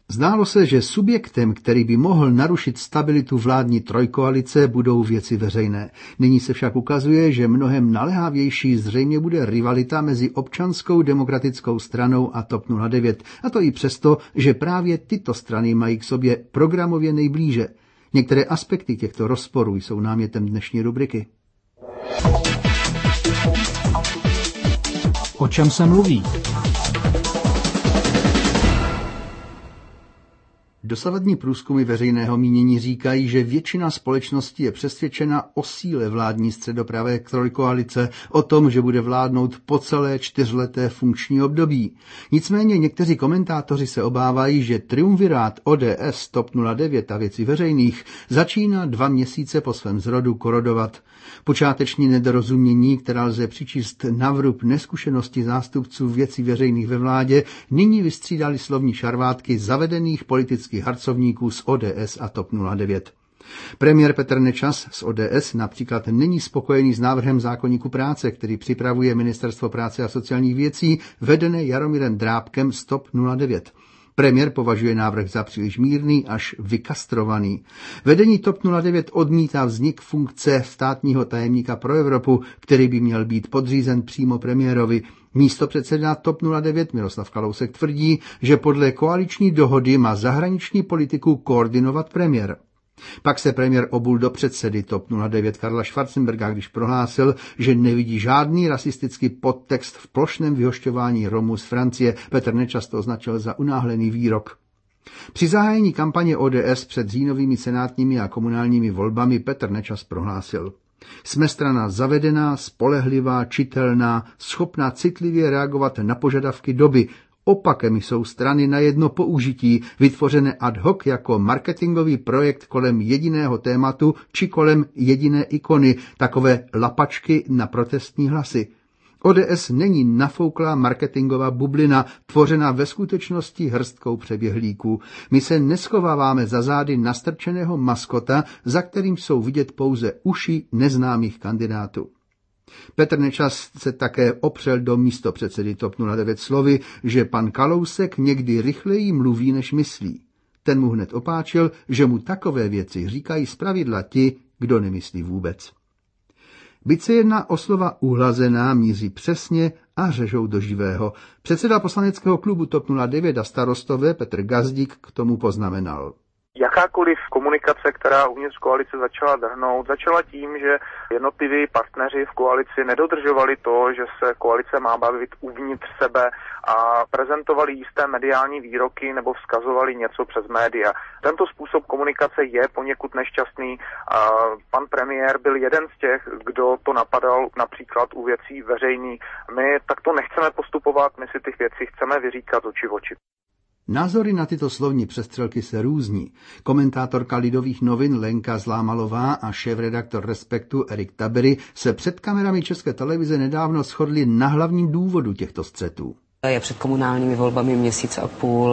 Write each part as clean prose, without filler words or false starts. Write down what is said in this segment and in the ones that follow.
Zdálo se, že subjektem, který by mohl narušit stabilitu vládní trojkoalice, budou Věci veřejné. Nyní se však ukazuje, že mnohem naléhavější zřejmě bude rivalita mezi Občanskou demokratickou stranou a TOP 09. A to i přesto, že právě tyto strany mají k sobě programově nejblíže. Některé aspekty těchto rozporů jsou námětem dnešní rubriky. O čem se mluví? Dosavadní průzkumy veřejného mínění říkají, že většina společnosti je přesvědčena o síle vládní středopravé trojkoalice, o tom, že bude vládnout po celé 4leté funkční období. Nicméně někteří komentátoři se obávají, že triumvirát ODS, TOP 09 a Věcí veřejných začíná 2 měsíce po svém zrodu korodovat. Počáteční nedorozumění, která lze přičíst na vrub neskušenosti zástupců Věcí veřejných ve vládě, nyní vystřídali slovní šarvátky zavedených politických harcovníků z ODS a TOP 09. Premiér Petr Nečas z ODS například není spokojený s návrhem zákoníku práce, který připravuje Ministerstvo práce a sociálních věcí, vedené Jaromírem Drábkem z TOP 09. Premiér považuje návrh za příliš mírný až vykastrovaný. Vedení TOP 09 odmítá vznik funkce státního tajemníka pro Evropu, který by měl být podřízen přímo premiérovi. Místopředseda TOP 09 Miroslav Kalousek tvrdí, že podle koaliční dohody má zahraniční politiku koordinovat premiér. Pak se premiér obul do předsedy TOP 09 Karla Schwarzenberga, když prohlásil, že nevidí žádný rasistický podtext v plošném vyhošťování Romů z Francie. Petr Nečas to označil za unáhlený výrok. Při zahájení kampaně ODS před říjnovými senátními a komunálními volbami Petr Nečas prohlásil: Jsme strana zavedená, spolehlivá, čitelná, schopná citlivě reagovat na požadavky doby. Opakem jsou strany na jedno použití, vytvořené ad hoc jako marketingový projekt kolem jediného tématu či kolem jediné ikony, takové lapačky na protestní hlasy. ODS není nafouklá marketingová bublina, tvořená ve skutečnosti hrstkou přeběhlíků. My se neschováváme za zády nastrčeného maskota, za kterým jsou vidět pouze uši neznámých kandidátů. Petr Nečas se také opřel do místopředsedy TOP 09 slovy, že pan Kalousek někdy rychleji mluví, než myslí. Ten mu hned opáčil, že mu takové věci říkají zpravidla ti, kdo nemyslí vůbec. Byť se jedná o slova uhlazená, míří přesně a řežou do živého. Předseda poslaneckého klubu TOP 09 a Starostové Petr Gazdík k tomu poznamenal. Jakákoliv komunikace, která uvnitř koalice začala drhnout, začala tím, že jednotliví partneři v koalici nedodržovali to, že se koalice má bavit uvnitř sebe a prezentovali jisté mediální výroky nebo vzkazovali něco přes média. Tento způsob komunikace je poněkud nešťastný. Pan premiér byl jeden z těch, kdo to napadal například u Věcí veřejných. My takto nechceme postupovat, my si těch věcí chceme vyříkat oči v oči. Názory na tyto slovní přestřelky se různí. Komentátorka Lidových novin Lenka Zlámalová a šéfredaktor Respektu Erik Tabery se před kamerami České televize nedávno shodli na hlavním důvodu těchto střetů. Je před komunálními volbami 1,5 měsíce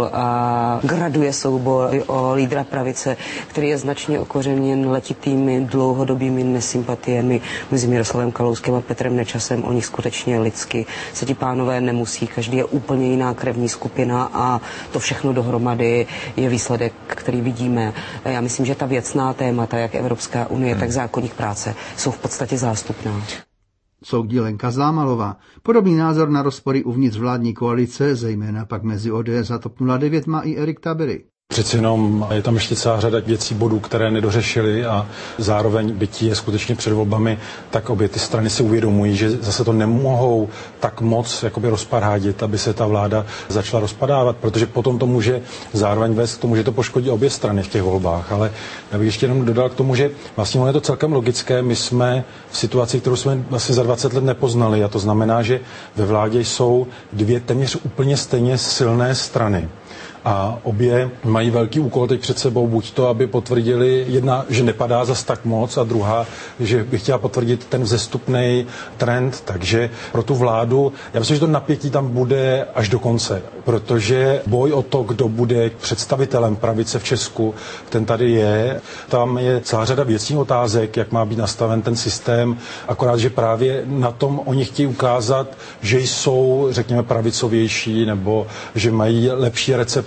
a graduje soubor o lídra pravice, který je značně okořeněn letitými dlouhodobými nesympatiemi mezi Miroslavem Kalouskem a Petrem Nečasem. O nich skutečně lidsky se ti pánové nemusí, každý je úplně jiná krevní skupina a to všechno dohromady je výsledek, který vidíme. Já myslím, že ta věcná témata, jak Evropská unie, tak zákoník práce, jsou v podstatě zástupná. Soudí Lenka Zlámalová. Podobný názor na rozpory uvnitř vládní koalice, zejména pak mezi ODS a TOP 09, má i Erik Tabery. Přeci jenom je tam ještě celá řada věcí, bodů, které nedořešily a zároveň bytí je skutečně před volbami, tak obě ty strany si uvědomují, že zase to nemohou tak moc jakoby rozparhádit, aby se ta vláda začala rozpadávat, protože potom to může zároveň vést k tomu, že to poškodí obě strany v těch volbách. Ale já bych ještě jenom dodal k tomu, že vlastně je to celkem logické. My jsme v situaci, kterou jsme vlastně za 20 let nepoznali, a to znamená, že ve vládě jsou 2 téměř úplně stejně silné strany. A obě mají velký úkol teď před sebou, buď to, aby potvrdili jedna, že nepadá zas tak moc, a druhá, že by chtěla potvrdit ten vzestupný trend. Takže pro tu vládu, já myslím, že to napětí tam bude až do konce, protože boj o to, kdo bude představitelem pravice v Česku, ten tady je. Tam je celá řada věcných otázek, jak má být nastaven ten systém, akorát, že právě na tom oni chtějí ukázat, že jsou, řekněme, pravicovější, nebo že mají lepší recept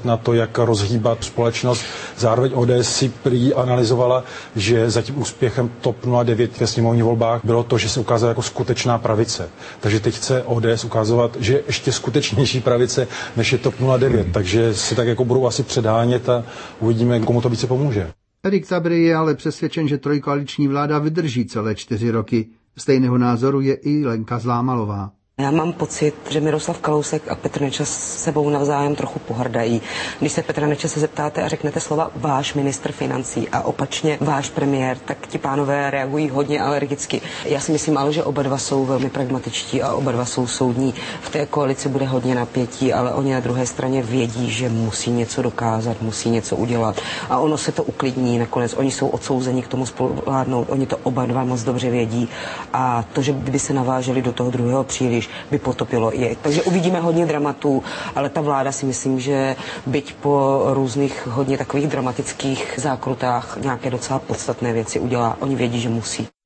na to, jak rozhýbat společnost. Zároveň ODS si prý analyzovala, že za tím úspěchem TOP 09 ve sněmovních volbách bylo to, že se ukázala jako skutečná pravice. Takže teď chce ODS ukazovat, že je ještě skutečnější pravice, než je TOP 09. Takže si tak jako budou asi předhánět a uvidíme, komu to více pomůže. Erik Tabry je ale přesvědčen, že trojkoaliční vláda vydrží celé 4 roky. Stejného názoru je i Lenka Zlámalová. Já mám pocit, že Miroslav Kalousek a Petr Nečas sebou navzájem trochu pohrdají. Když se Petra Nečase zeptáte a řeknete slova váš ministr financí a opačně váš premiér, tak ti pánové reagují hodně alergicky. Já si myslím ale, že oba dva jsou velmi pragmatičtí a oba dva jsou soudní. V té koalici bude hodně napětí, ale oni na druhé straně vědí, že musí něco dokázat, musí něco udělat. A ono se to uklidní nakonec. Oni jsou odsouzeni k tomu spoluvládnout, oni to oba dva moc dobře vědí. A to, že by se naváželi do toho druhého příliš, by potopilo je. Takže uvidíme hodně dramatů, ale ta vláda si myslím, že byť po různých hodně takových dramatických zákrutách nějaké docela podstatné věci udělá. Oni vědí, že musí.